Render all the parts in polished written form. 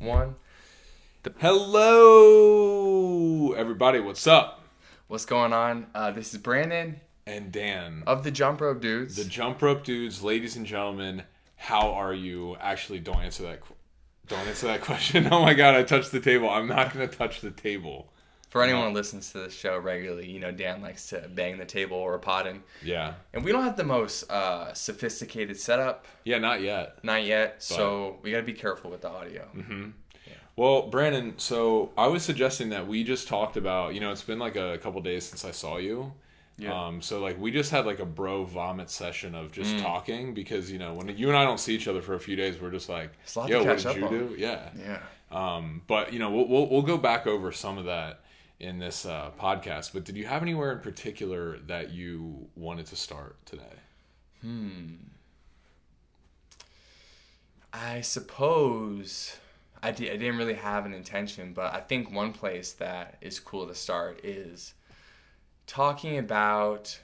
One. Hello, everybody. What's up? What's going on? This is Brandon And Dan. of the Jump Rope Dudes. The Jump Rope Dudes, ladies and gentlemen. How are you? Actually, don't answer that. Don't answer that question. Oh my God, I touched the table. I'm not going to touch the table. For anyone who listens to this show regularly, you know Dan likes to bang the table or potting. Yeah. And we don't have the most sophisticated setup. Yeah, not yet. Not yet. So we got to be careful with the audio. Mm-hmm. Well, Brandon, so I was suggesting that we just talked about, it's been like a couple days since I saw you. Yeah. So like we just had like a bro vomit session of just talking because, when you and I don't see each other for a few days, we're just like, It's a lot yo, to what catch did up you on. do? Yeah. Yeah. But we'll go back over some of that in this podcast. But did you have anywhere in particular that you wanted to start today? I suppose I didn't really have an intention, but I think one place that is cool to start is talking about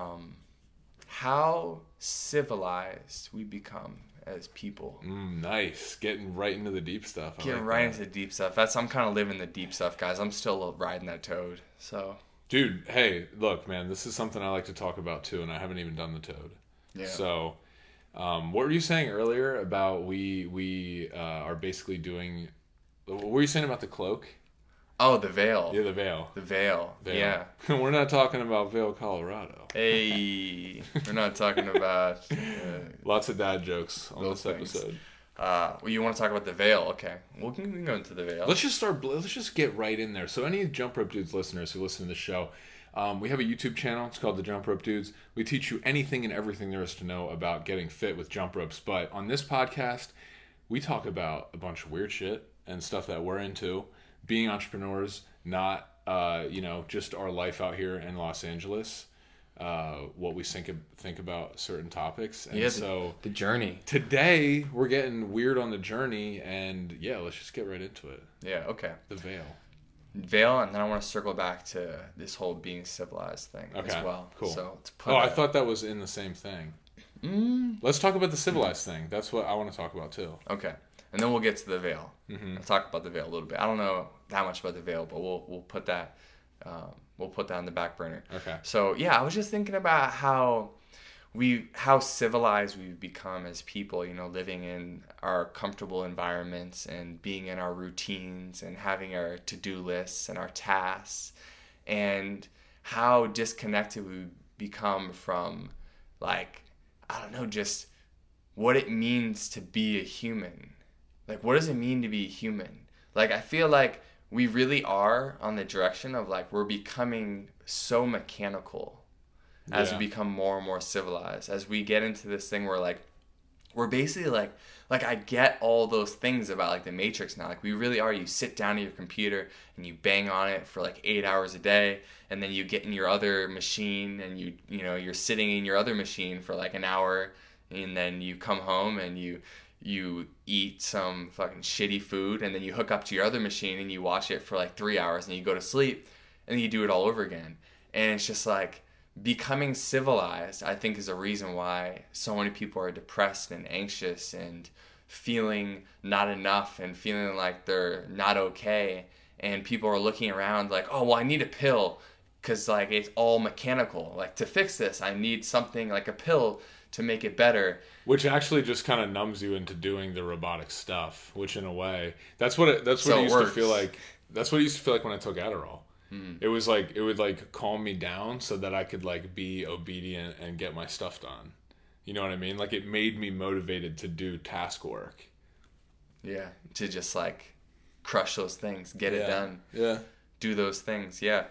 how civilized we become as people. Nice. Getting right into the deep stuff. Getting right into the deep stuff. I'm kind of living the deep stuff, guys. I'm still riding that toad. So, Dude, hey, look, man, this is something I like to talk about too, and I haven't even done the toad. yeah. So, what were you saying earlier about we are basically doing? What were you saying about the cloak? Oh, the veil. Yeah, the veil. The veil. Yeah. We're not talking about Vail, Colorado. Hey, we're not talking about Lots of dad jokes on Those this things. episode. well, you want to talk about the veil? Okay, we can go into the veil. Let's just get right in there. So any Jump Rope Dudes listeners who listen to the show, we have a YouTube channel. It's called The Jump Rope Dudes. We teach you anything and everything there is to know about getting fit with jump ropes. But on this podcast, we talk about a bunch of weird shit and stuff that we're into, being entrepreneurs, not just our life out here in Los Angeles, what we think about certain topics. And so the journey. today we're getting weird on the journey, and yeah, let's just get right into it. Yeah. Okay. The veil. Veil, and then I want to circle back to this whole being civilized thing Okay, as well. cool. So let's put. Oh, I thought that was in the same thing. Let's talk about the civilized thing. That's what I want to talk about too. Okay, and then we'll get to the veil. I'll talk about the veil a little bit. I don't know that much about the veil, but we'll put that on the back burner. Okay. So yeah, I was just thinking about how civilized we've become as people, living in our comfortable environments and being in our routines and having our to-do lists and our tasks, and how disconnected we become from, like, I don't know, just what it means to be a human. Like, what does it mean to be a human? Like, I feel like we really are on the direction of, like, we're becoming so mechanical as Yeah. we become more and more civilized, as we get into this thing where, like, we're basically like I get all those things about, like, the Matrix now. Like, we really are. You sit down at your computer and you bang on it for like 8 hours a day, and then you get in your other machine and you're sitting in your other machine for like an hour, and then you come home and you eat some fucking shitty food, and then you hook up to your other machine and you watch it for like 3 hours, and you go to sleep, and then you do it all over again. And it's just like, becoming civilized, I think, is a reason why so many people are depressed and anxious and feeling not enough and feeling like they're not okay. And people are looking around like, oh, well, I need a pill because, like, it's all mechanical. Like, to fix this, I need something like a pill to make it better. Which actually just kind of numbs you into doing the robotic stuff. Which, in a way, that's what it used to feel like. That's what it used to feel like when I took Adderall. It was like, it would like calm me down so that I could like be obedient and get my stuff done. You know what I mean? Like, it made me motivated to do task work. Yeah, to just like crush those things, get it done. Yeah. Do those things, yeah.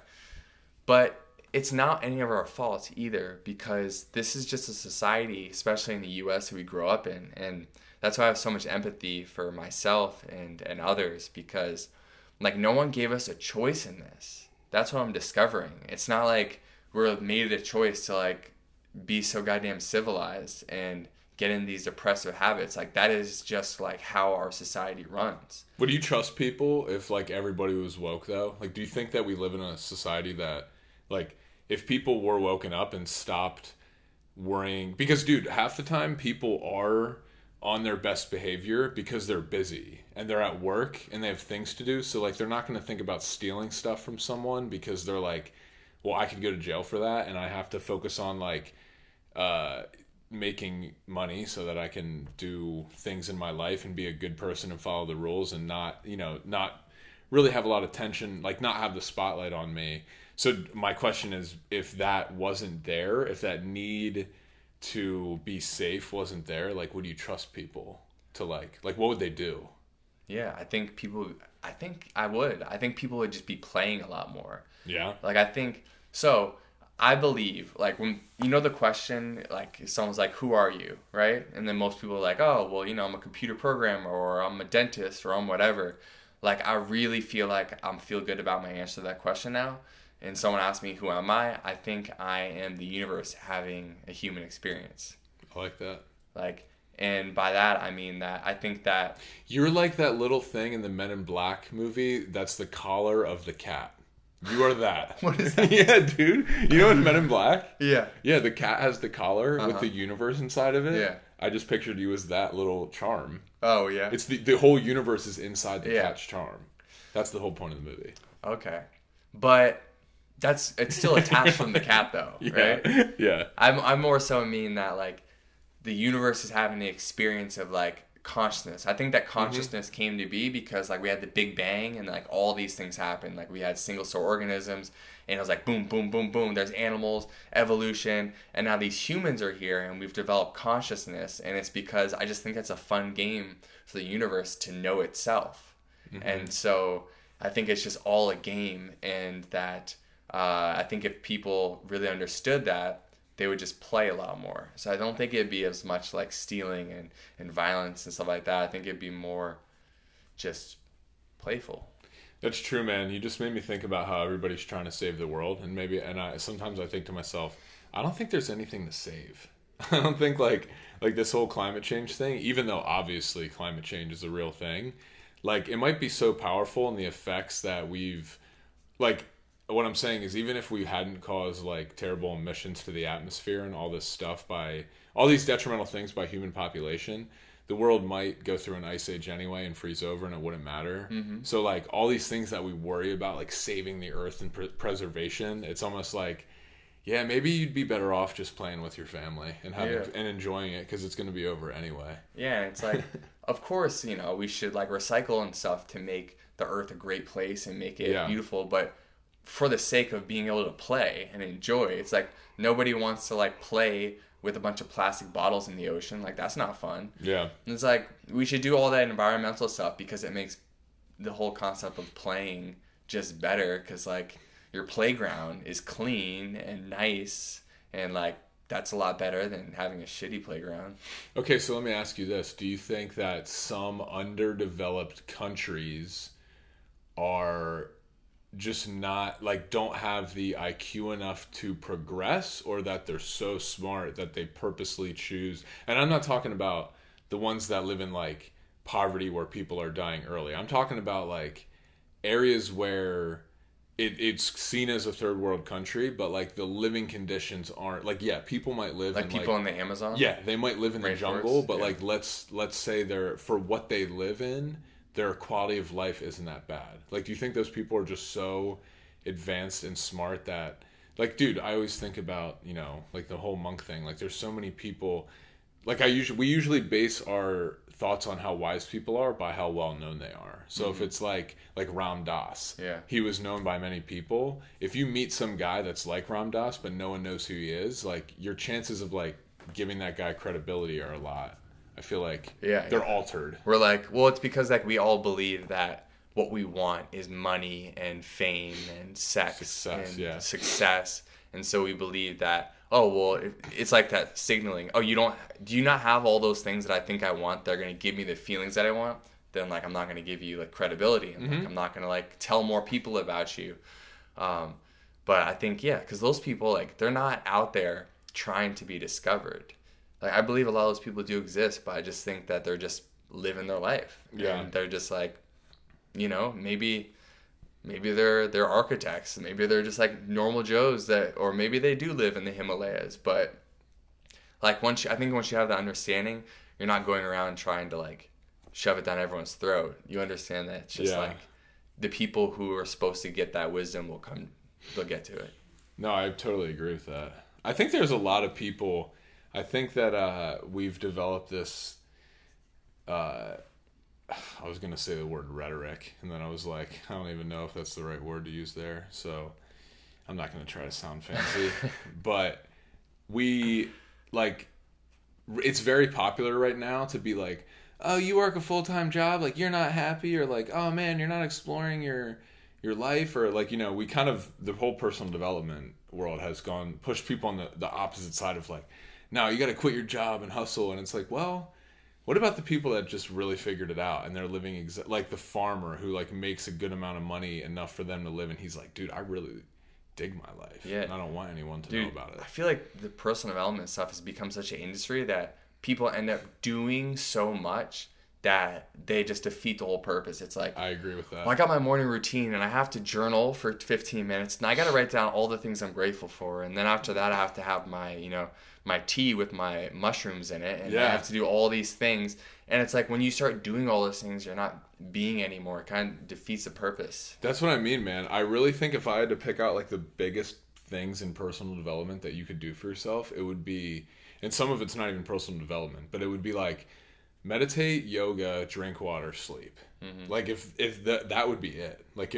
But it's not any of our fault either, because this is just a society, especially in the U.S., that we grow up in. And that's why I have so much empathy for myself and others, because, like, no one gave us a choice in this. That's what I'm discovering. It's not like we're made a choice to, like, be so goddamn civilized and get in these depressive habits. Like, that is just, like, how our society runs. Would you trust people if, like, everybody was woke, though? Like, do you think that we live in a society that, like, if people were woken up and stopped worrying? Because, dude, half the time people are on their best behavior because they're busy and they're at work and they have things to do. So like they're not going to think about stealing stuff from someone because they're like, well, I could go to jail for that and I have to focus on like making money so that I can do things in my life and be a good person and follow the rules and not, not really have a lot of tension, like not have the spotlight on me. So my question is, if that wasn't there, if that need to be safe wasn't there, like would you trust people to like what would they do? Yeah, I think I would. I think people would just be playing a lot more. Yeah. Like I think so I believe like when the question, like someone's like, who are you, right? And then most people are like, oh well, I'm a computer programmer or I'm a dentist or I'm whatever. Like I really feel like I feel good about my answer to that question now. And someone asked me, who am I? I think I am the universe having a human experience. I like that. And by that, I mean that I think that... You're like that little thing in the Men in Black movie that's the collar of the cat. You are that. What is that? Yeah, dude. You know in Men in Black? Yeah. Yeah, the cat has the collar with the universe inside of it. Yeah. I just pictured you as that little charm. Oh, yeah. It's the whole universe is inside the cat's charm. That's the whole point of the movie. Okay. But... it's still attached from the cat though, right? Yeah. I'm more so mean that like the universe is having the experience of like consciousness. I think that consciousness came to be because like we had the Big Bang and like all these things happened. Like we had single cell organisms and it was like boom, boom, boom, boom. There's animals, evolution, and now these humans are here and we've developed consciousness, and it's because I just think it's a fun game for the universe to know itself. And so I think it's just all a game, and that I think if people really understood that, they would just play a lot more. So I don't think it'd be as much like stealing and violence and stuff like that. I think it'd be more just playful. That's true, man. You just made me think about how everybody's trying to save the world, and sometimes I think to myself, I don't think there's anything to save. I don't think like this whole climate change thing, even though obviously climate change is a real thing, like it might be so powerful in the effects that we've like. What I'm saying is, even if we hadn't caused like terrible emissions to the atmosphere and all this stuff by all these detrimental things by human population, the world might go through an ice age anyway and freeze over, and it wouldn't matter. So like all these things that we worry about, like saving the earth and preservation, it's almost like, yeah, maybe you'd be better off just playing with your family and and enjoying it because it's going to be over anyway. Yeah, it's like, of course, we should like recycle and stuff to make the earth a great place and make it beautiful, but for the sake of being able to play and enjoy. It's like nobody wants to like play with a bunch of plastic bottles in the ocean. Like that's not fun. Yeah. And it's like we should do all that environmental stuff because it makes the whole concept of playing just better, because like your playground is clean and nice, and like that's a lot better than having a shitty playground. Okay, so let me ask you this. Do you think that some underdeveloped countries are just not like don't have the IQ enough to progress, or that they're so smart that they purposely choose? And I'm not talking about the ones that live in like poverty where people are dying early. I'm talking about like areas where it's seen as a third world country, but like the living conditions aren't like, yeah, people might live like in people in the Amazon. Yeah, they might live in the jungle, but like let's say they're, for what they live in, their quality of life isn't that bad. Like, do you think those people are just so advanced and smart that, like, dude, I always think about, like the whole monk thing. Like, there's so many people. Like, we usually base our thoughts on how wise people are by how well known they are. So if it's like Ram Dass, he was known by many people. If you meet some guy that's like Ram Dass, but no one knows who he is, like your chances of like giving that guy credibility are a lot. I feel like they're altered. We're like, well, it's because like we all believe that what we want is money and fame and sex and success. And so we believe that, oh, well, it's like that signaling. Oh, do you not have all those things that I think I want? They're going to give me the feelings that I want. Then like, I'm not going to give you like credibility, and like, I'm not going to like tell more people about you. But I think, because those people, like, they're not out there trying to be discovered. Like, I believe a lot of those people do exist, but I just think that they're just living their life. Yeah. And they're just like, maybe they're architects. Maybe they're just like normal Joes or maybe they do live in the Himalayas. But like once you have the understanding, you're not going around trying to like shove it down everyone's throat. You understand that it's just like the people who are supposed to get that wisdom they'll get to it. No, I totally agree with that. I think there's a lot of people. I think that we've developed this. I was going to say the word rhetoric, and then I was like, I don't even know if that's the right word to use there. So I'm not going to try to sound fancy. But we, like, it's very popular right now to be like, oh, you work a full-time job, like, you're not happy, or like, oh, man, you're not exploring your life, or like, you know, we kind of, the whole personal development world has pushed people on the opposite side of like, no, you got to quit your job and hustle. And it's like, well, what about the people that just really figured it out and they're living like the farmer who like makes a good amount of money, enough for them to live, and he's like, dude, I really dig my life. Yeah. And I don't want anyone to know about it. I feel like the personal development stuff has become such an industry that people end up doing so much that they just defeat the whole purpose. It's like, I agree with that. Well, I got my morning routine and I have to journal for 15 minutes and I got to write down all the things I'm grateful for. And then after that, I have to have my, you know, my tea with my mushrooms in it. And I have to do all these things. And it's like when you start doing all those things, you're not being anymore. It kind of defeats the purpose. That's what I mean, man. I really think if I had to pick out like the biggest things in personal development that you could do for yourself, it would be, and some of it's not even personal development, but it would be like meditate, yoga, drink water, sleep. Mm-hmm. Like if that would be it. Like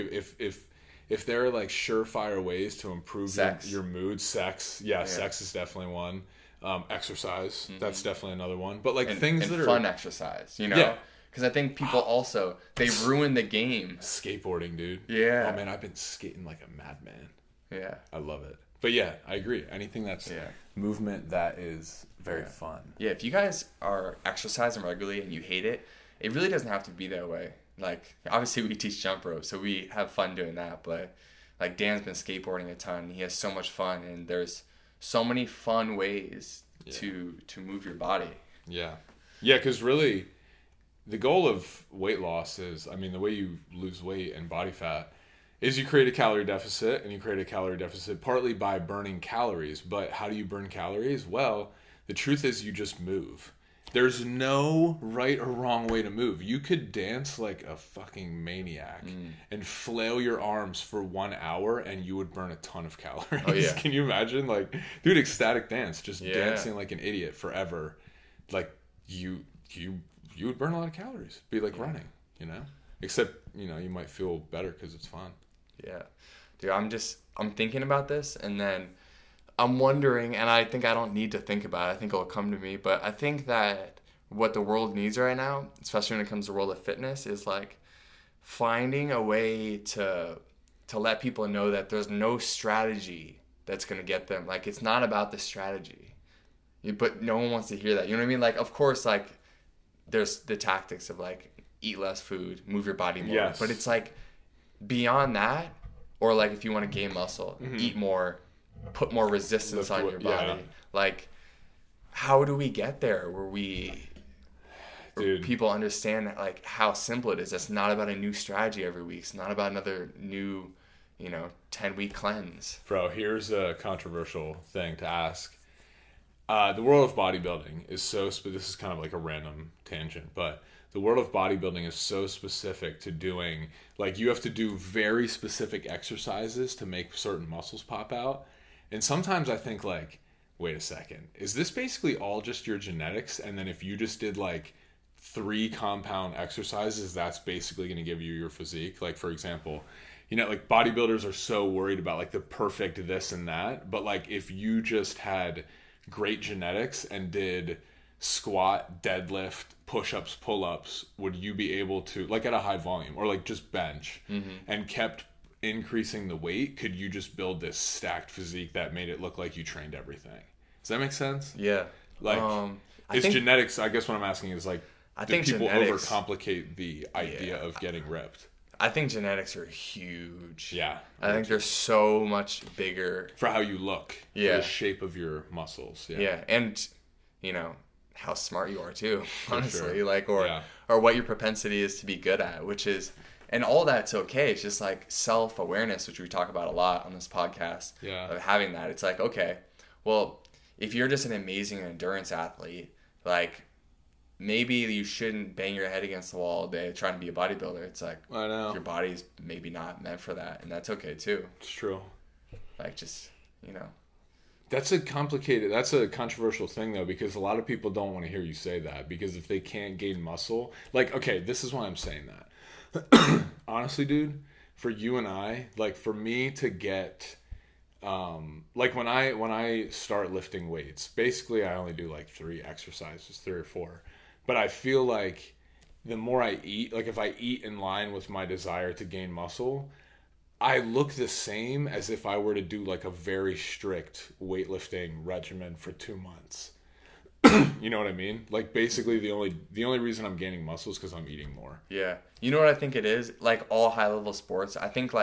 if there are like surefire ways to improve your mood, sex is definitely one. Exercise, that's definitely another one. But like things that are fun exercise, you know? Because I think people also, they ruin the game. Skateboarding, dude. Yeah. Oh man, I've been skating like a madman. Yeah. I love it. But yeah, I agree. Anything that's movement that is very fun. Yeah, if you guys are exercising regularly and you hate it, it really doesn't have to be that way. Like, obviously we teach jump rope, so we have fun doing that. But like Dan's been skateboarding a ton. He has so much fun, and there's so many fun ways to move your body. Yeah. Yeah, because really the goal of weight loss is, I mean, the way you lose weight and body fat is you create a calorie deficit, and you create a calorie deficit partly by burning calories. But how do you burn calories? Well, the truth is you just move. There's no right or wrong way to move. You could dance like a fucking maniac and flail your arms for 1 hour and you would burn a ton of calories. Oh, yeah. Can you imagine? Like, dude, ecstatic dance, just dancing like an idiot forever. Like, you would burn a lot of calories. Be like running, you know? Except, you know, you might feel better because it's fun. Yeah. Dude, I'm thinking about this, and then I'm wondering, and I think I don't need to think about it. I think it'll come to me. But I think that what the world needs right now, especially when it comes to the world of fitness, is like finding a way to let people know that there's no strategy that's going to get them. Like, it's not about the strategy. But no one wants to hear that. You know what I mean? Like, of course, like, there's the tactics of, like, eat less food, move your body more. Yes. But it's, like, beyond that, or, like, if you want to gain muscle, eat more, put more resistance on your body. Yeah. Like, how do we get there where people understand that, like, how simple it is? It's not about a new strategy every week. It's not about another new, 10-week cleanse. Bro, here's a controversial thing to ask. The world of bodybuilding is this is kind of like a random tangent, but the world of bodybuilding is so specific to doing, like, you have to do very specific exercises to make certain muscles pop out. And sometimes I think, like, wait a second, is this basically all just your genetics? And then if you just did like 3 compound exercises, that's basically going to give you your physique. Like, for example, like, bodybuilders are so worried about like the perfect this and that. But like, if you just had great genetics and did squat, deadlift, push-ups, pull-ups, would you be able to, like, at a high volume, or like just bench, and kept increasing the weight, could you just build this stacked physique that made it look like you trained everything? Does that make sense? Yeah. Like, genetics, I guess what I'm asking is, like, I think people genetics overcomplicate the idea of getting ripped? I think genetics are huge. Yeah. I think they're so much bigger. For how you look. Yeah. For the shape of your muscles. Yeah. Yeah. And, how smart you are too, honestly. Sure. Like, or what your propensity is to be good at, which is, and all that's okay. It's just like self-awareness, which we talk about a lot on this podcast. Yeah. Of having that. It's like, okay, well, if you're just an amazing endurance athlete, like, maybe you shouldn't bang your head against the wall all day trying to be a bodybuilder. It's like, I know. your body's maybe not meant for that, and that's okay too. It's true. Like, just, you know. That's a controversial thing though, because a lot of people don't want to hear you say that, because if they can't gain muscle, like, okay, this is why I'm saying that. Honestly, dude, for you and I, like, for me to get, like when I start lifting weights, basically I only do like 3 exercises, 3 or 4. But I feel like the more I eat, like if I eat in line with my desire to gain muscle, I look the same as if I were to do like a very strict weightlifting regimen for 2 months. You know what I mean? Like basically the only reason I'm gaining muscle is because I'm eating more. Yeah. You know what I think it is? Like all high level sports, I think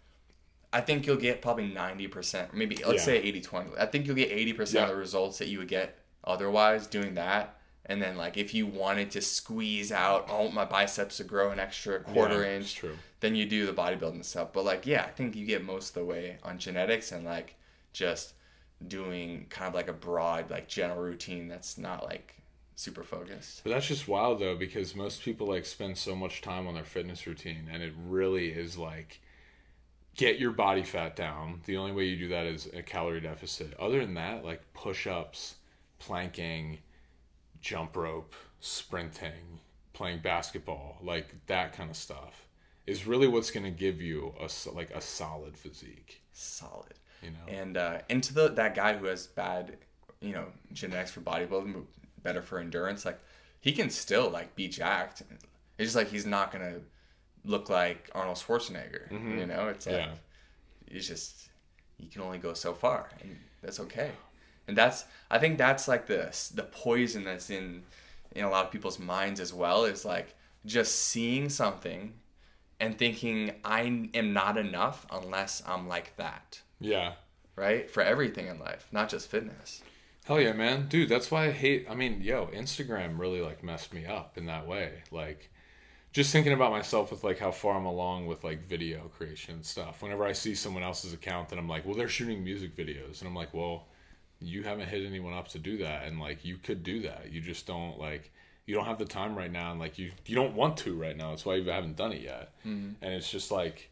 you'll get probably 90%, maybe let's say 80-20. I think you'll get 80% of the results that you would get otherwise doing that. And then, like, if you wanted to squeeze out, oh, my biceps to grow an extra quarter inch, true. Then you do the bodybuilding stuff. But, like, yeah, I think you get most of the way on genetics and, like, just doing kind of like a broad, like, general routine that's not, like, super focused. But that's just wild, though, because most people, like, spend so much time on their fitness routine. And it really is, like, get your body fat down. The only way you do that is a calorie deficit. Other than that, like, push-ups, planking, jump rope, sprinting, playing basketball, like that kind of stuff is really what's going to give you a solid physique. Solid. You know? And to that guy who has bad, you know, genetics for bodybuilding, better for endurance, like he can still like be jacked. It's just like he's not going to look like Arnold Schwarzenegger. Mm-hmm. You know, it's like it's just you can only go so far, and that's okay. And I think that's like the poison that's in a lot of people's minds as well, is like just seeing something and thinking I am not enough unless I'm like that. Yeah. Right? For everything in life, not just fitness. Hell yeah, man. Dude, that's why Instagram really like messed me up in that way. Like just thinking about myself with like how far I'm along with like video creation and stuff. Whenever I see someone else's account and I'm like, well, they're shooting music videos, and I'm like, well, you haven't hit anyone up to do that, and like you could do that. You just don't you don't have the time right now, and like you don't want to right now. That's why you haven't done it yet. Mm-hmm. And it's just like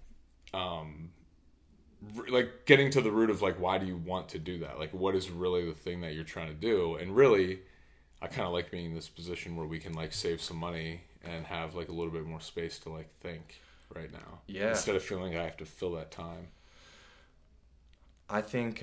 getting to the root of like, why do you want to do that? Like, what is really the thing that you're trying to do? And really, I kind of like being in this position where we can like save some money and have like a little bit more space to like think right now. Yeah. Instead of feeling like I have to fill that time. I think.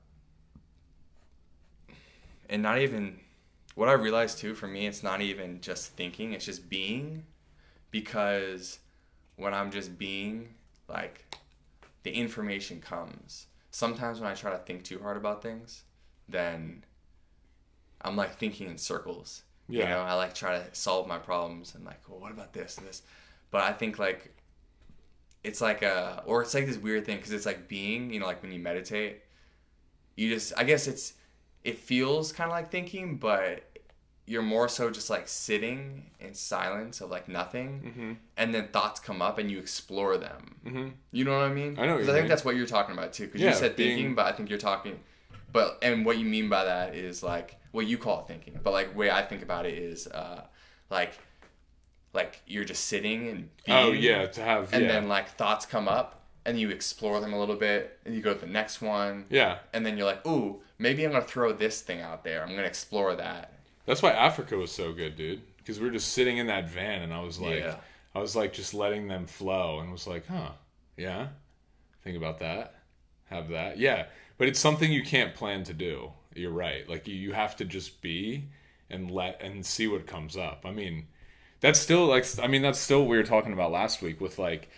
And not even, what I realized too, for me, it's not even just thinking, it's just being. Because when I'm just being, like, the information comes. Sometimes when I try to think too hard about things, then I'm like thinking in circles. Yeah. You know, I like try to solve my problems and like, well, what about this and this? But I think like, it's like it's like this weird thing, because it's like being, you know, like when you meditate, you just, I guess it feels kind of like thinking, but you're more so just like sitting in silence of like nothing, mm-hmm. and then thoughts come up and you explore them. Mm-hmm. You know what I mean? I know. Because I think that's what you're talking about too. Because you said thinking, but I think you're talking. And what you mean by that is like what you call it thinking, but like the way I think about it is like you're just sitting and being. Oh yeah, and then like thoughts come up. And you explore them a little bit, and you go to the next one. Yeah. And then you're like, ooh, maybe I'm going to throw this thing out there. I'm going to explore that. That's why Africa was so good, dude. Because we were just sitting in that van, and I was like just letting them flow, and was like, huh, yeah, think about that, have that. Yeah, but it's something you can't plan to do. You're right. Like, you have to just be and see what comes up. I mean, that's still what we were talking about last week with, like,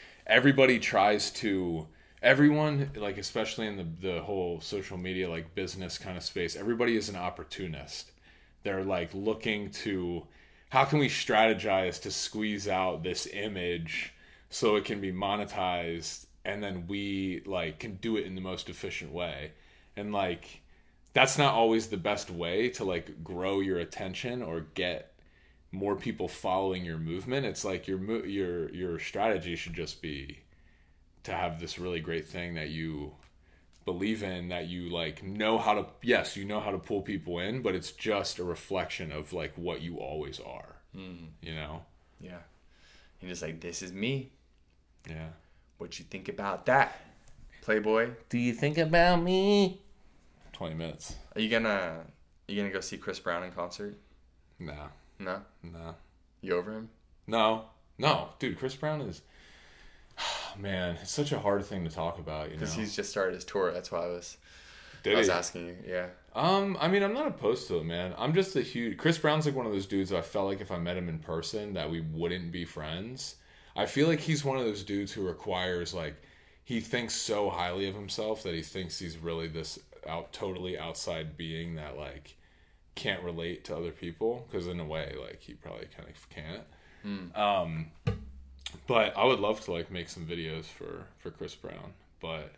everyone, like, especially in the whole social media, like, business kind of space, everybody is an opportunist. They're, like, looking to, how can we strategize to squeeze out this image so it can be monetized, and then we, like, can do it in the most efficient way. And, like, that's not always the best way to, like, grow your attention or get more people following your movement. It's like your strategy should just be to have this really great thing that you believe in, that you like know how to, yes, you know how to pull people in, but it's just a reflection of like what you always are, you know? Yeah. You're just like, this is me. Yeah. What you think about that, Playboy? Do you think about me? 20 minutes. Are you gonna go see Chris Brown in concert? No. No? No. You over him? No. Dude, Chris Brown is, man, it's such a hard thing to talk about, you know? Because he's just started his tour. That's why I was asking you. Yeah. I mean, I'm not opposed to it, man. I'm just Chris Brown's like one of those dudes that I felt like if I met him in person that we wouldn't be friends. I feel like he's one of those dudes who requires, like, he thinks so highly of himself that he thinks he's really this totally outside being that, like, can't relate to other people. Because in a way, like, he probably kind of can't. But I would love to, like, make some videos for Chris Brown. But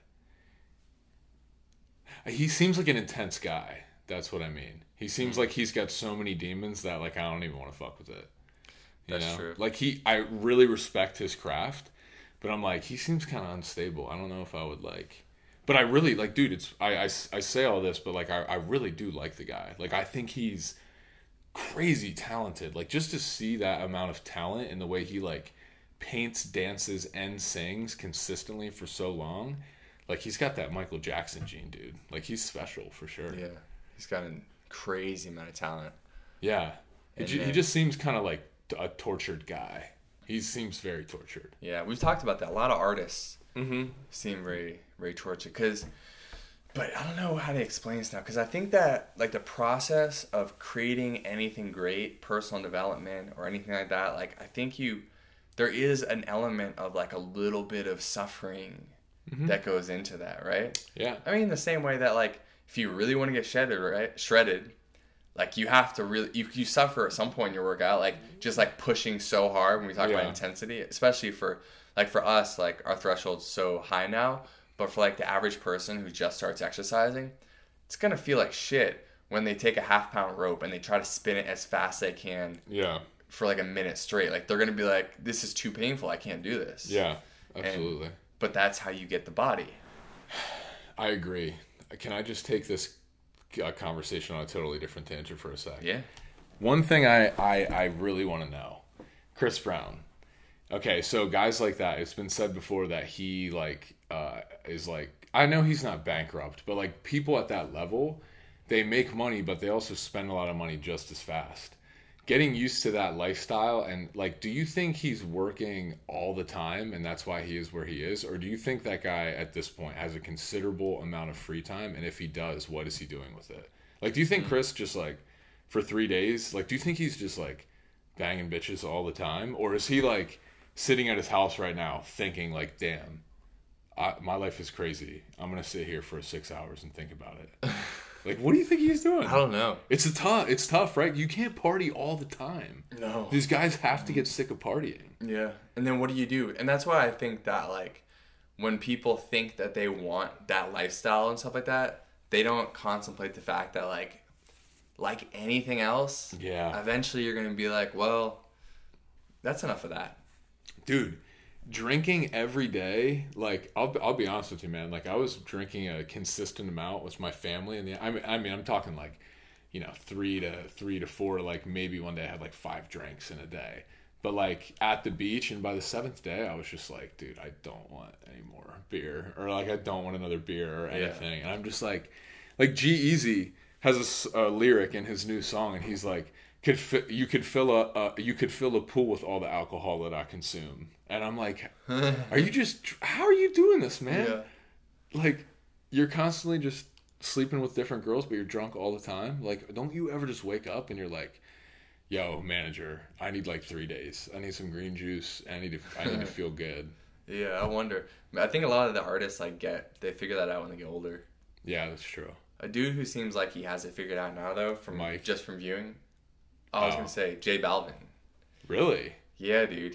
he seems like an intense guy. That's what I mean. He seems like he's got so many demons that, like, I don't even want to fuck with it. That's true. Like, I really respect his craft, but I'm like, he seems kind of unstable. I don't know if I would, like... But I really, like, dude, I say all this, but, like, I really do like the guy. Like, I think he's crazy talented. Like, just to see that amount of talent in the way he, like, paints, dances, and sings consistently for so long... Like, he's got that Michael Jackson gene, dude. Like, he's special for sure. Yeah. He's got a crazy amount of talent. Yeah. He just seems kind of like a tortured guy. He seems very tortured. Yeah, we've talked about that. A lot of artists seem very, very tortured. But I don't know how to explain this now. Because I think that, like, the process of creating anything great, personal development, or anything like that, like, I think there is an element of, like, a little bit of suffering that goes into that, right? Yeah. I mean, the same way that, like, if you really want to get shredded, like, you have to really, you suffer at some point in your workout, like, just, like, pushing so hard when we talk about intensity, especially for us, like, our threshold's so high now, but for, like, the average person who just starts exercising, it's going to feel like shit when they take a half-pound rope and they try to spin it as fast as they can for, like, a minute straight. Like, they're going to be like, this is too painful, I can't do this. Yeah, absolutely. But that's how you get the body. I agree. Can I just take this conversation on a totally different tangent for a sec? Yeah. One thing I really want to know. Chris Brown. Okay, so guys like that, it's been said before that he, like, is, like... I know he's not bankrupt, but, like, people at that level, they make money, but they also spend a lot of money just as fast. Getting used to that lifestyle, and, like, do you think he's working all the time and that's why he is where he is? Or do you think that guy at this point has a considerable amount of free time? And if he does, what is he doing with it? Like, do you think Chris just, like, for 3 days, like, do you think he's just, like, banging bitches all the time? Or is he, like, sitting at his house right now thinking, like, damn, my life is crazy. I'm going to sit here for 6 hours and think about it. Like, what do you think he's doing? I don't know. It's tough, right? You can't party all the time. No. These guys have to get sick of partying. Yeah. And then what do you do? And that's why I think that, like, when people think that they want that lifestyle and stuff like that, they don't contemplate the fact that, like anything else, eventually you're going to be like, well, that's enough of that. Dude, drinking every day, like, I'll be honest with you, man. Like, I was drinking a consistent amount with my family, and I mean, I'm talking, like, you know, 3 to 4, like, maybe one day I had like 5 drinks in a day. But, like, at the beach, and by the 7th day, I was just like, dude, I don't want any more beer, or, like, I don't want another beer or anything. And I'm just like G-Eazy has a lyric in his new song, and he's like, you could fill a pool with all the alcohol that I consume. And I'm like, how are you doing this, man? Yeah. Like, you're constantly just sleeping with different girls, but you're drunk all the time. Like, don't you ever just wake up and you're like, yo, manager, I need like 3 days. I need some green juice. I need to feel good. Yeah, I wonder. I think a lot of the artists, like, they figure that out when they get older. Yeah, that's true. A dude who seems like he has it figured out now, though, just from viewing. I was gonna say J Balvin. Really? Yeah, dude.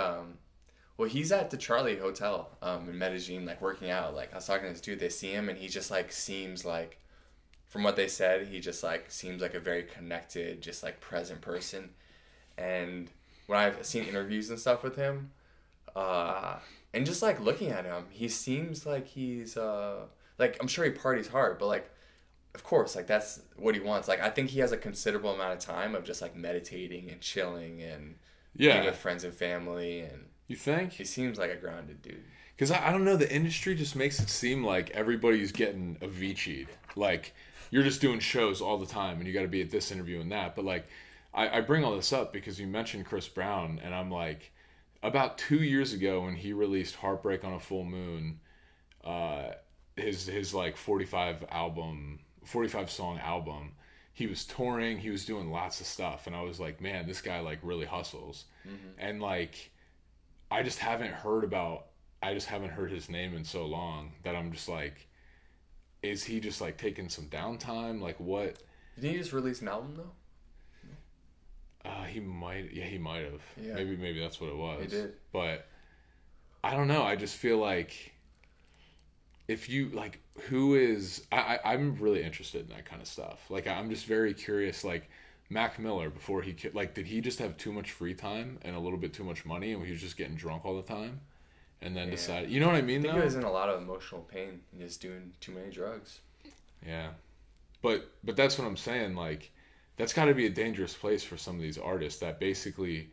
He's at the Charlie Hotel in Medellin, like, working out. Like, I was talking to this dude, they see him, and he just, like, seems like, from what they said, he just, like, seems like a very connected, just, like, present person. And when I've seen interviews and stuff with him, and just, like, looking at him, he seems like he's like, I'm sure he parties hard, but like, of course, like that's what he wants. Like, I think he has a considerable amount of time of just like meditating and chilling and being Yeah. with friends and family, and You think? he seems like a grounded dude. Because I don't know, the industry just makes it seem like everybody's getting Avicii'd. Like, you're just doing shows all the time and you got to be at this interview and that. But, like, I bring all this up because you mentioned Chris Brown, and I'm like, about 2 years ago when he released Heartbreak on a Full Moon, his like 45 song album, he was touring, he was doing lots of stuff. And I was like, man, this guy, like, really hustles. And, like, I just haven't heard his name in so long that I'm just like, is he just like taking some downtime? Like, what? Did he just release an album though? He might have. Yeah. Maybe that's what it was. He did. But I don't know. I just feel like if you like, who is? I'm really interested in that kind of stuff. Like, I'm just very curious. Like, Mac Miller, before like, did he just have too much free time and a little bit too much money, and he was just getting drunk all the time, and then decided? You know what I mean? I think though? he was in a lot of emotional pain and just doing too many drugs. Yeah, but that's what I'm saying. Like, that's got to be a dangerous place for some of these artists that basically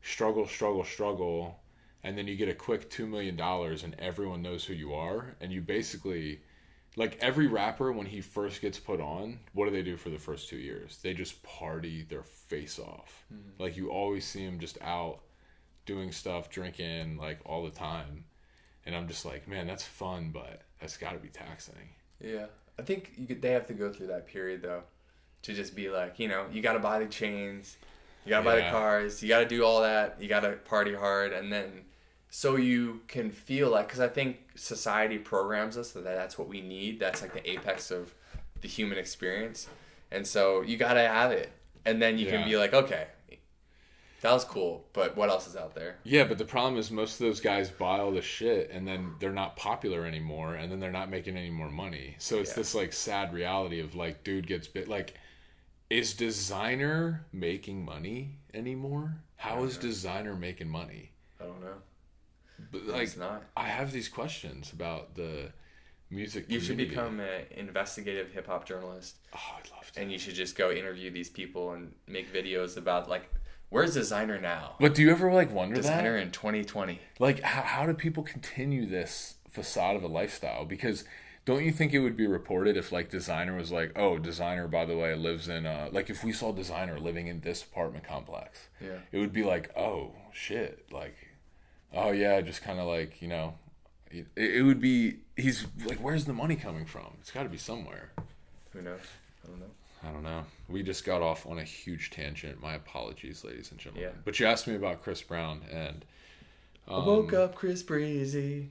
struggle, and then you get a quick $2 million and everyone knows who you are, and you basically, like, every rapper when he first gets put on, what do they do for the first 2 years? They just party their face off. Like, you always see them just out doing stuff, drinking, like, all the time, and I'm just like, man, that's fun, but that's got to be taxing. Yeah, I think they have to go through that period though, to just be like, you know, you got to buy the chains, you got to buy the cars, you got to do all that, you got to party hard, and then so you can feel like, because I think society programs us that that's what we need. That's like the apex of the human experience, and so you got to have it, and then you can be like, okay, that was cool, but what else is out there? Yeah, but the problem is most of those guys buy all the shit and then they're not popular anymore, and then they're not making any more money. So it's this like sad reality of like, dude gets bit. Like, is designer making money anymore? How is designer making money? I don't know. But like, It's not. I have these questions about the music You should community. become an investigative hip hop journalist, Oh, I'd love to. and you should just go interview these people and make videos about like, where's designer now? But do you ever like wonder Designer in 2020. like how do people continue this facade of a lifestyle? Because don't you think it would be reported if like designer was like, oh, designer, by the way, lives in like, if we saw designer living in this apartment complex, Yeah. it would be like, oh shit, like, oh yeah, just kind of like, you know, it would be, he's like, where's the money coming from? It's got to be somewhere. Who knows? I don't know. I don't know. We just got off on a huge tangent. My apologies, ladies and gentlemen. Yeah. But you asked me about Chris Brown, and I woke up Chris Breezy.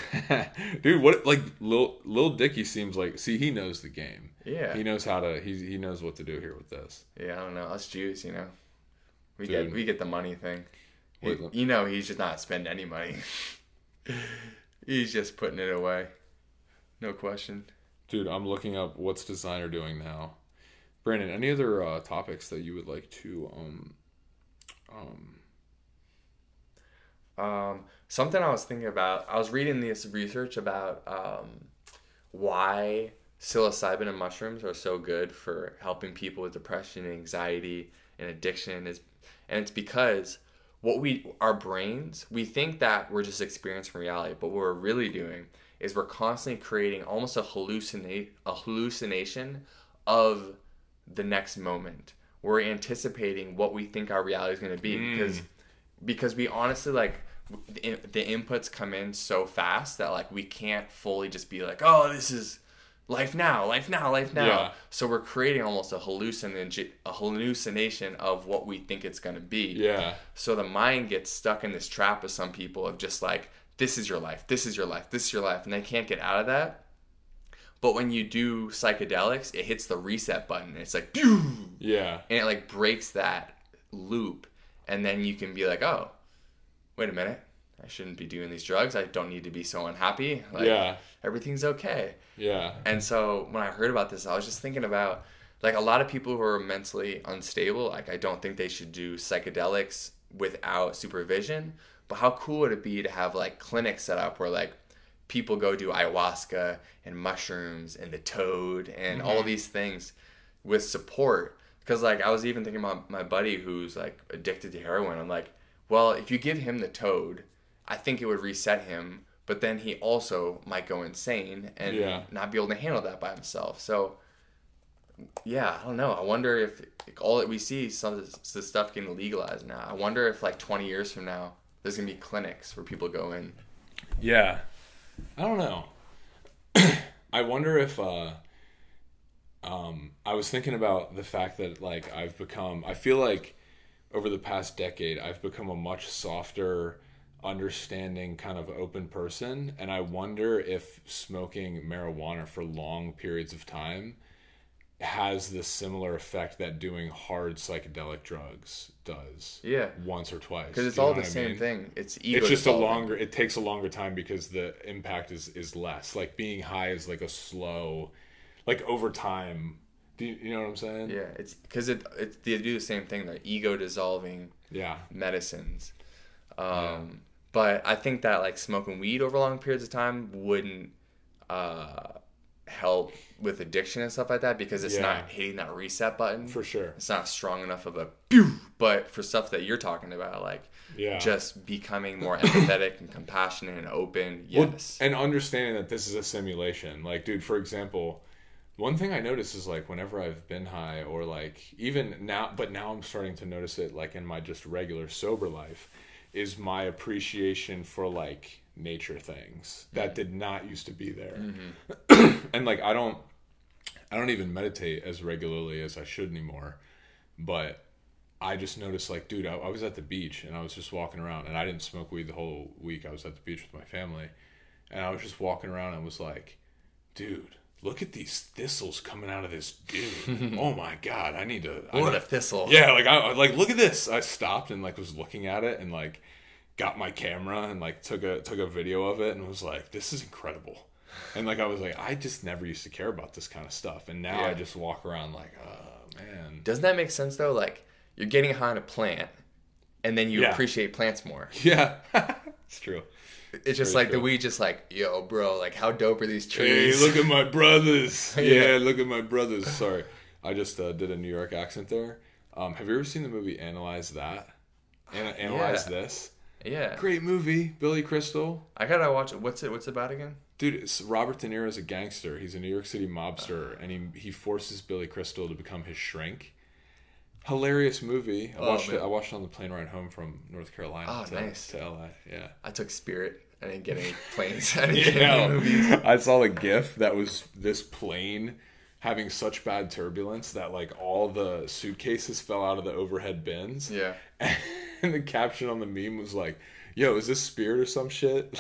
dude, what, like, Lil Dicky seems like, see, he knows the game. Yeah. He knows how to, he knows what to do here with this. Yeah, I don't know. Us Jews, you know, we Dude. get the money thing. Wait, You know, he's just not spending any money. He's just putting it away. No question. Dude, I'm looking up what's designer doing now. Brandon, any other topics that you would like to Something I was thinking about, I was reading this research about why psilocybin and mushrooms are so good for helping people with depression and anxiety and addiction, and it's because our brains, we think that we're just experiencing reality, but what we're really doing is we're constantly creating almost a hallucination of the next moment. We're anticipating what we think our reality is going to be because we honestly, like, the inputs come in so fast that like we can't fully just be like, oh, this is life now. Yeah. So we're creating almost a hallucination of what we think it's going to be. Yeah. So the mind gets stuck in this trap of some people of just like, this is your life, this is your life, this is your life, and they can't get out of that. But when you do psychedelics, it hits the reset button. It's like, pew! Yeah. And it like breaks that loop. And then you can be like, oh, wait a minute. I shouldn't be doing these drugs. I don't need to be so unhappy. Like, Yeah. everything's okay. Yeah. And so when I heard about this, I was just thinking about, like, a lot of people who are mentally unstable, like, I don't think they should do psychedelics without supervision. But how cool would it be to have, like, clinics set up where, like, people go do ayahuasca and mushrooms and the toad and all these things with support. Because, like, I was even thinking about my buddy who's, like, addicted to heroin. I'm like, well, if you give him the toad, I think it would reset him. But then he also might go insane and not be able to handle that by himself. So, yeah, I don't know. I wonder if all that we see, some of this stuff getting legalized now. I wonder if, like, 20 years from now, there's going to be clinics where people go in. Yeah. I don't know. I wonder if... I was thinking about the fact that, like, I feel like over the past decade, I've become a much softer, understanding, kind of open person. And I wonder if smoking marijuana for long periods of time has the similar effect that doing hard psychedelic drugs does. Yeah. Once or twice. Because it's all the same thing. It's ego. It's just it takes a longer time because the impact is less. Like, being high is like a slow... Like, over time, do you know what I'm saying? Yeah, it's because they do the same thing. They're ego dissolving medicines. But I think that, like, smoking weed over long periods of time wouldn't help with addiction and stuff like that, because it's not hitting that reset button. For sure. It's not strong enough of a pew. But for stuff that you're talking about, like just becoming more empathetic and compassionate and open, yes. Well, and understanding that this is a simulation. Like, dude, for example... One thing I notice is, like, whenever I've been high, or, like, even now, but now I'm starting to notice it, like, in my just regular sober life, is my appreciation for, like, nature things that did not used to be there. And, like, I don't even meditate as regularly as I should anymore, but I just noticed, like, dude, I was at the beach and I was just walking around, and I didn't smoke weed the whole week. I was at the beach with my family, and I was just walking around and was like, dude, look at these thistles coming out of this dude. Oh my God, I need to... What a thistle. Yeah, like, I like, look at this. I stopped and, like, was looking at it and, like, got my camera and, like, took a video of it and was like, this is incredible. And, like, I was like, I just never used to care about this kind of stuff. And now I just walk around like, oh, man. Doesn't that make sense, though? Like, you're getting high on a plant, and then you appreciate plants more. Yeah, it's true. It's just like the weed, just like, yo, bro, like, how dope are these trees? Hey, look at my brothers. Yeah, look at my brothers. Sorry, I just did a New York accent there. Have you ever seen the movie Analyze That? Analyze This? Yeah. Great movie. Billy Crystal. I gotta watch it. What's it about again? Dude, it's Robert De Niro's a gangster. He's a New York City mobster, and he forces Billy Crystal to become his shrink. Hilarious movie. I watched it on the plane ride home from North Carolina to LA. Yeah. I took Spirit. I didn't get any planes. I didn't get any movies. I saw a GIF that was this plane having such bad turbulence that, like, all the suitcases fell out of the overhead bins. Yeah. And the caption on the meme was like, yo, is this Spirit or some shit?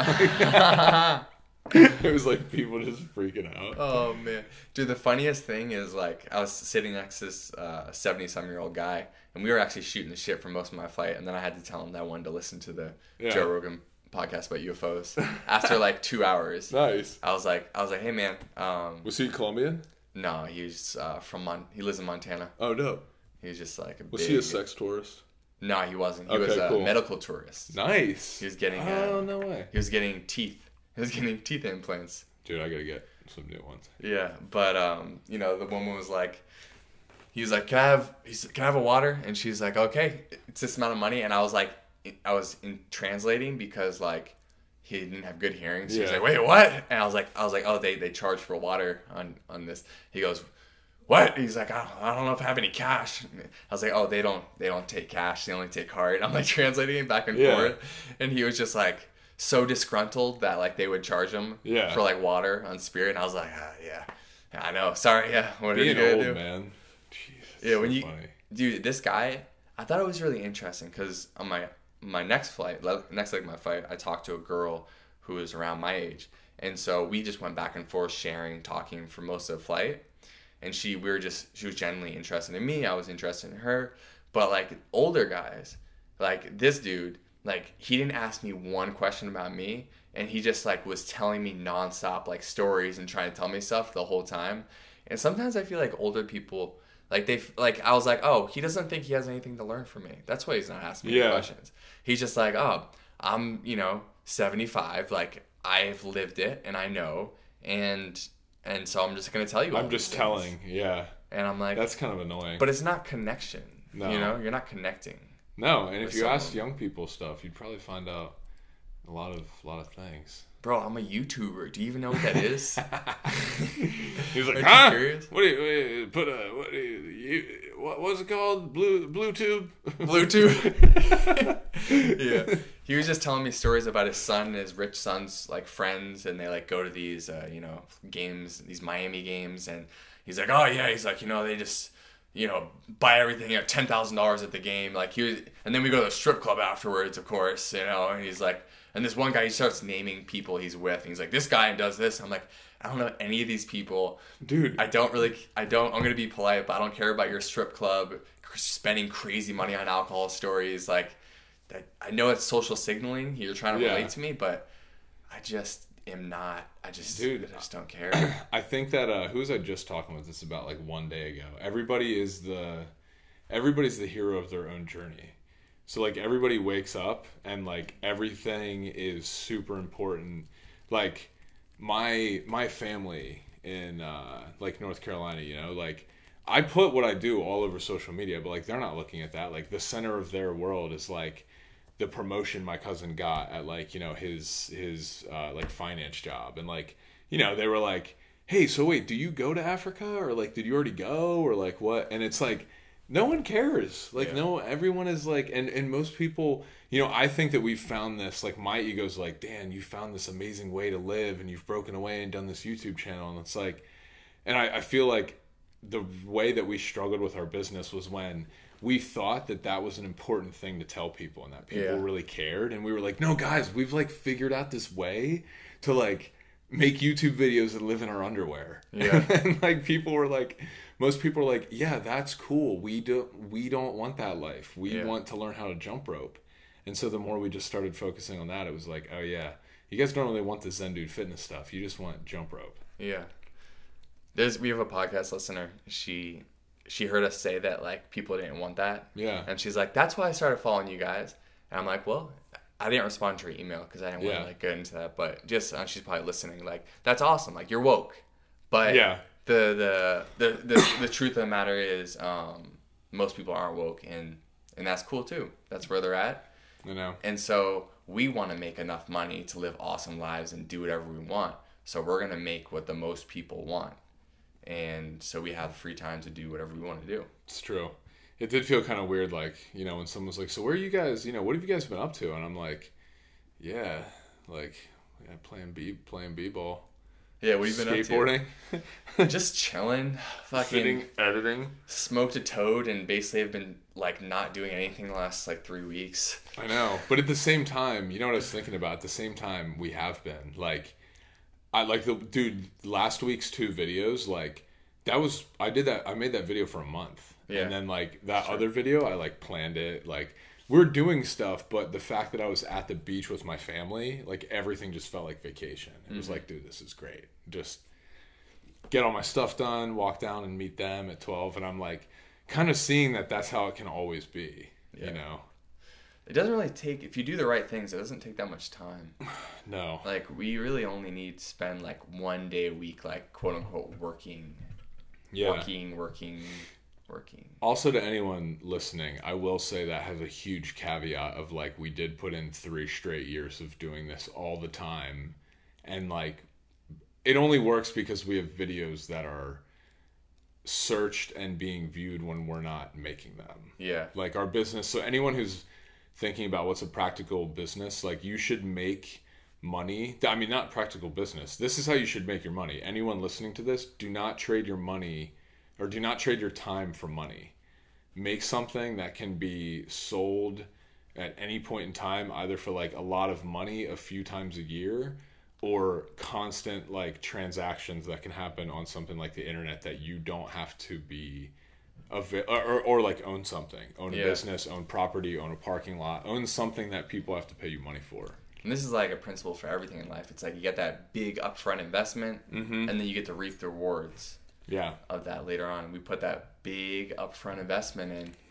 It was like people just freaking out. Oh, man. Dude, the funniest thing is, like, I was sitting next to this 70-some-year-old guy, and we were actually shooting the shit for most of my flight, and then I had to tell him that I wanted to listen to the Joe Rogan podcast about UFOs. After, like, 2 hours. Nice. I was like, hey, man. Was he Colombian? No, he's he lives in Montana. Oh, no. He's just, like, Was he a sex tourist? No, he wasn't. He was a medical tourist. Nice. He was getting... no way. He was getting teeth. He was getting teeth implants. Dude, I gotta get some new ones. Yeah, but the woman was like, he was like, can I have a water? And she's like, okay, it's this amount of money. And I was like, translating because, like, he didn't have good hearing. So he's like, wait, what? And I was like, oh, they charge for water on this. He goes, what? He's like, I don't know if I have any cash. I was like, oh, they don't take cash. They only take card. I'm like translating it back and forth, and he was just like so disgruntled that, like, they would charge him for, like, water on Spirit. And I was like, I know. Sorry, what are you gonna do, man? Jesus, dude, this guy, I thought it was really interesting because on my next leg of my flight, I talked to a girl who was around my age, and so we just went back and forth sharing, talking for most of the flight. And she was genuinely interested in me. I was interested in her. But, like, older guys, like this dude, like, he didn't ask me one question about me, and he just, like, was telling me nonstop, like, stories and trying to tell me stuff the whole time. And sometimes I feel like older people, like, I was like, oh, he doesn't think he has anything to learn from me. That's why he's not asking me questions. He's just like, oh, I'm, 75, like, I've lived it and I know, and so I'm just gonna tell you. I'm just telling, yeah. And I'm like, that's kind of annoying. But it's not connection. No. You know, you're not connecting. No, and if you ask young people stuff, you'd probably find out a lot of things. Bro, I'm a YouTuber. Do you even know what that is? He's like, huh? What do you put a what was it called? Bluetooth? Bluetooth. Yeah. He was just telling me stories about his son and his rich son's like friends, and they like go to these games, these Miami games, and he's like, oh yeah, he's like, they just buy everything at $10,000 at the game. Like and then we go to the strip club afterwards, of course, and he's like, and this one guy, he starts naming people he's with, and he's like, this guy does this. I'm like, I don't know any of these people. Dude. I'm going to be polite, but I don't care about your strip club, spending crazy money on alcohol stories. Like, I know it's social signaling. You're trying to relate to me, but I just am not. I just don't care. I think that, who was I just talking with this about like one day ago? Everybody's the hero of their own journey. So, like, everybody wakes up and, like, everything is super important. Like, my family in, like, North Carolina, like, I put what I do all over social media, but, like, they're not looking at that. Like, the center of their world is, like, the promotion my cousin got at, like, his like, finance job. And, like, they were like, hey, so wait, do you go to Africa? Or, like, did you already go? Or, like, what? And it's, like... No one cares. Like, no, everyone is like, and most people, I think that we've found this, like, my ego's like, Dan, you found this amazing way to live and you've broken away and done this YouTube channel. And it's like, and I feel like the way that we struggled with our business was when we thought that was an important thing to tell people and that people really cared. And we were like, no, guys, we've like figured out this way to like make YouTube videos and live in our underwear. Yeah. And like people were like, most people are like, yeah, that's cool. We don't want that life. We want to learn how to jump rope. And so the more we just started focusing on that, it was like, oh yeah, you guys don't really want the Zen Dude fitness stuff. You just want jump rope. Yeah. We have a podcast listener. She heard us say that like people didn't want that. Yeah. And she's like, that's why I started following you guys. And I'm like, well, I didn't respond to her email because I didn't want to like get into that. But just she's probably listening. Like, that's awesome. Like, you're woke. But the truth of the matter is, most people aren't woke, and that's cool too. That's where they're at. I know. And so we want to make enough money to live awesome lives and do whatever we want. So we're gonna make what the most people want, and so we have free time to do whatever we want to do. It's true. It did feel kind of weird, like, when someone's like, so where are you guys, what have you guys been up to? And I'm like, playing b-ball. Yeah, what have you been Skateboarding. Up to? Just chilling. Fucking sitting, editing. Smoked a toad and basically have been, like, not doing anything the last, 3 weeks. I know. But at the same time, you know what I was thinking about? At the same time, we have been. Like, last week's 2 videos, like, I made that video for a month. Yeah. And then, like, that other video, I, like, planned it. Like, we're doing stuff, but the fact that I was at the beach with my family, like, everything just felt like vacation. It was like, dude, this is great. Just get all my stuff done, walk down and meet them at 12. And I'm, like, kind of seeing that that's how it can always be, It doesn't really take, if you do the right things, it doesn't take that much time. No. Like, we really only need to spend, like, 1 day a week, like, quote-unquote, working. Yeah. Working. Also, to anyone listening, I will say that has a huge caveat of, like, we did put in 3 straight years of doing this all the time. And, like, it only works because we have videos that are searched and being viewed when we're not making them. Yeah. Like, our business, so anyone who's thinking about what's a practical business, like, you should make money. I mean, not practical business. This is how you should make your money. Anyone listening to this, do not trade your money or do not trade your time for money. Make something that can be sold at any point in time, either for like a lot of money a few times a year, or constant like transactions that can happen on something like the internet that you don't have to be or like own something, own a business, own property, own a parking lot, own something that people have to pay you money for. And this is like a principle for everything in life. It's like you get that big upfront investment, and then you get to reap the rewards of that later on. We put that big upfront investment in.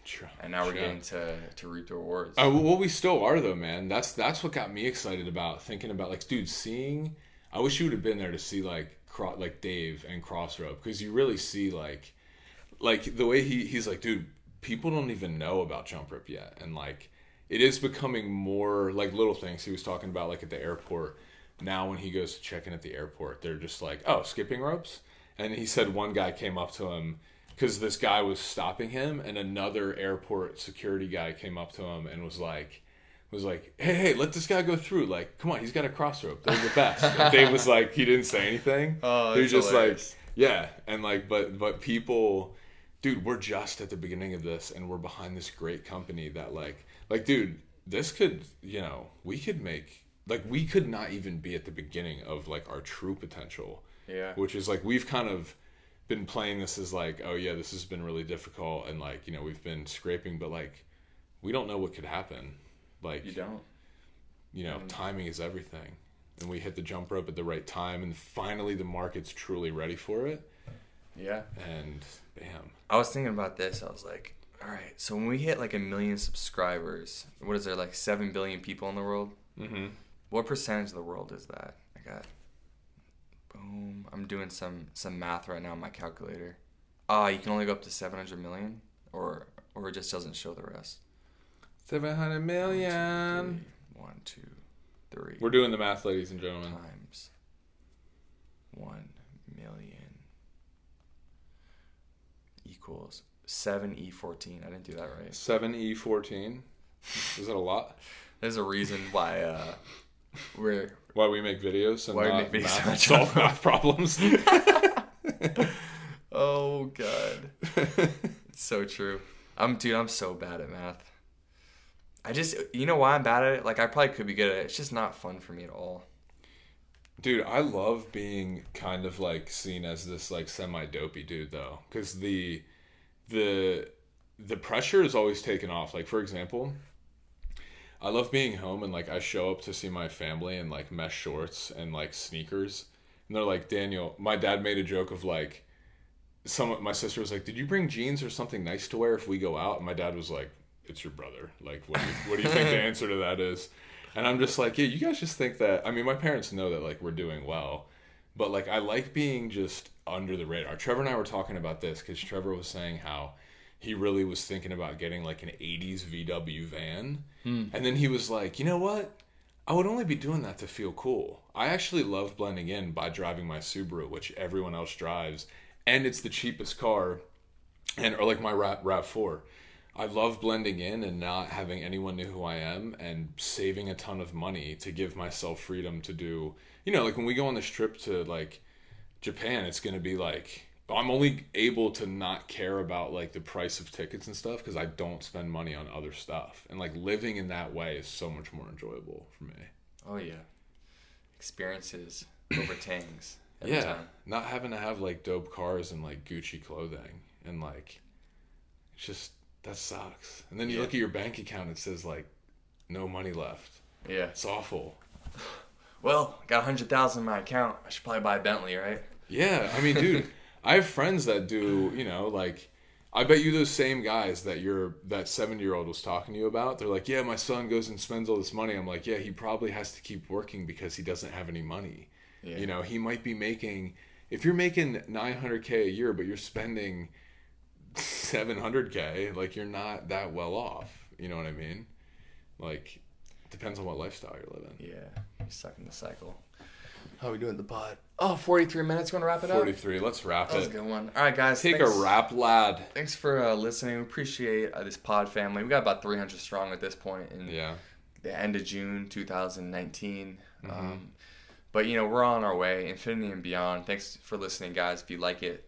And now we're getting to reap the rewards. Well, we still are though, man. That's what got me excited about thinking about like, dude, seeing. I wish you would have been there to see like Dave and Crossrope, because you really see like the way he's like, dude, people don't even know about jump rope yet, and like it is becoming more like little things. He was talking about like at the airport. Now when he goes to check in at the airport, they're just like, oh, skipping ropes. And he said one guy came up to him because this guy was stopping him, and another airport security guy came up to him and was like, hey, let this guy go through. Like, come on, he's got a cross rope. They're the best. And Dave was like, he didn't say anything. Oh, he was just hilarious. like, yeah. And like, but people, dude, we're just at the beginning of this, and we're behind this great company that like, dude, this could, we could make, like, we could not even be at the beginning of like our true potential. Yeah. Which is like, we've kind of been playing this as like, oh yeah, this has been really difficult, and like, we've been scraping, but like, we don't know what could happen. Like, you don't. Timing is everything, and we hit the jump rope at the right time, and finally the market's truly ready for it. Yeah. And bam. I was thinking about this. I was like, all right, so when we hit like 1 million subscribers, what is there, like 7 billion people in the world? Mm-hmm. What percentage of the world is that? I got, boom. I'm doing some math right now on my calculator. You can only go up to 700 million, or it just doesn't show the rest. 700 million. 1, 2, 3. We're doing the math, ladies and gentlemen. Times 1 million equals 7E14. I didn't do that right. 7E14. Is that a lot? There's a reason why why we make videos and why not we make math, solve math problems. Oh god. It's so true. I'm so bad at math. I just, why I'm bad at it? Like, I probably could be good at it. It's just not fun for me at all. Dude, I love being kind of like seen as this like semi-dopey dude though, because the pressure is always taken off. Like, for example, I love being home and like I show up to see my family in like mesh shorts and like sneakers, and they're like, Daniel, my dad made a joke of like, my sister was like, did you bring jeans or something nice to wear if we go out? And my dad was like, it's your brother. Like, what do you think the answer to that is? And I'm just like, yeah, you guys just think that. I mean, my parents know that like we're doing well, but like I like being just under the radar. Trevor and I were talking about this because Trevor was saying how he really was thinking about getting like an 80s VW van. And then he was like, you know what? I would only be doing that to feel cool. I actually love blending in by driving my Subaru, which everyone else drives. And it's the cheapest car, or like my RAV4. I love blending in and not having anyone know who I am, and saving a ton of money to give myself freedom to do, like when we go on this trip to like Japan, it's going to be like, I'm only able to not care about like the price of tickets and stuff because I don't spend money on other stuff. And like living in that way is so much more enjoyable for me. Oh yeah. Experiences over tangs. Every time. Not having to have like dope cars and like Gucci clothing, and like it's just, that sucks. And then you look at your bank account, it says like no money left. Yeah, it's awful. Well, got 100,000 in my account. I should probably buy a Bentley, right? Yeah, I mean, dude, I have friends that do, like, I bet you those same guys that that 70-year-old was talking to you about, they're like, yeah, my son goes and spends all this money. I'm like, yeah, he probably has to keep working because he doesn't have any money. Yeah. He might be making, if you're making $900K a year, but you're spending $700K, like, you're not that well off. You know what I mean? Like, it depends on what lifestyle you're living. Yeah, you're stuck in the cycle. How are we doing the pod? Oh, 43 minutes. Want to wrap it up? 43. Let's wrap it. That was a good one. All right, guys. Take a wrap, lad. Thanks for listening. We appreciate this pod family. We got about 300 strong at this point in the end of June 2019. Mm-hmm. But, we're on our way. Infinity and beyond. Thanks for listening, guys. If you like it,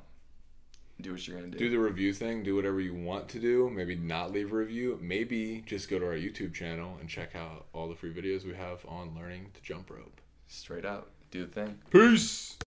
do what you're going to do. Do the review thing. Do whatever you want to do. Maybe not leave a review. Maybe just go to our YouTube channel and check out all the free videos we have on learning to jump rope. Straight up. Do the thing. Peace.